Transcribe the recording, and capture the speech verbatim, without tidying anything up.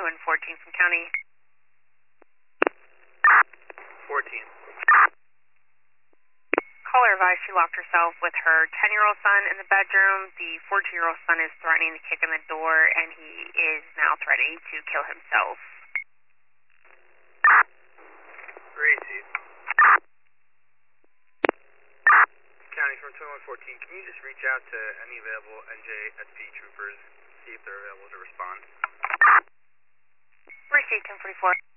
twenty-one fourteen from county. fourteen. Caller advised she locked herself with her ten-year-old son in the bedroom. The fourteen-year-old son is threatening to kick in the door, and he is now threatening to kill himself. Receive. County from twenty-one fourteen, can you just reach out to any available N J S P troopers, see if they're available to respond? Received ten forty-four.